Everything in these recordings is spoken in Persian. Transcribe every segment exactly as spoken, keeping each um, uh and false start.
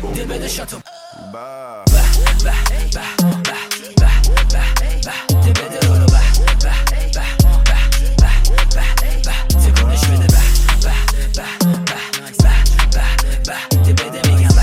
دل بده شاتو دل بده رولو تکونش بده دل بده میگم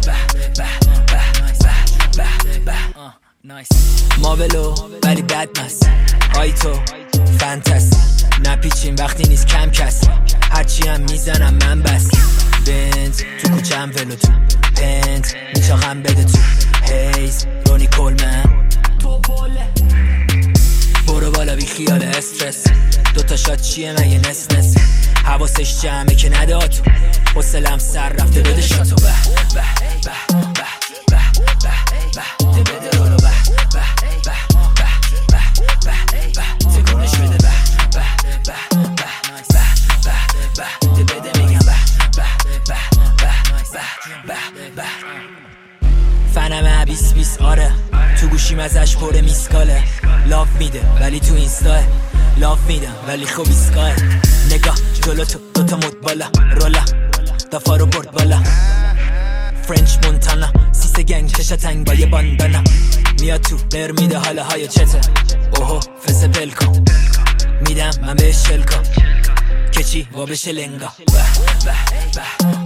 ما ولو ولی بد مست آی تو فانتاسی نپیچیم وقتی نیست کم کس هرچی هم میزنم من بس بنز تو کوچم ولو تو پنت میچاقم بده تو هیز رونی کلمن تو بوله برو بالا بی خیال استرس دوتا شات چیه من یه نس نس حواسش جمعه که نده آتو حسلم سر رفته بده شاتو به به به به به به ده بده رولو به به به به به به تکونش بده به به به به به ده بده میگم به به به به به به فنمه بیس بیس آره تو گوشیم ازش پر میسکاله لاف میده ولی تو اینستاه لاف میدم ولی خوب ایسکاه نگاه جلو تو دوتا مد بالا رولا دفا رو برد بالا فرنچ مونتانا سیسه گنگ کشه تنگ با یه باندانا میاد تو بر میده حالا های چته اوهو فس پل کن میدم من بهش شل کن کچی و بشه لنگا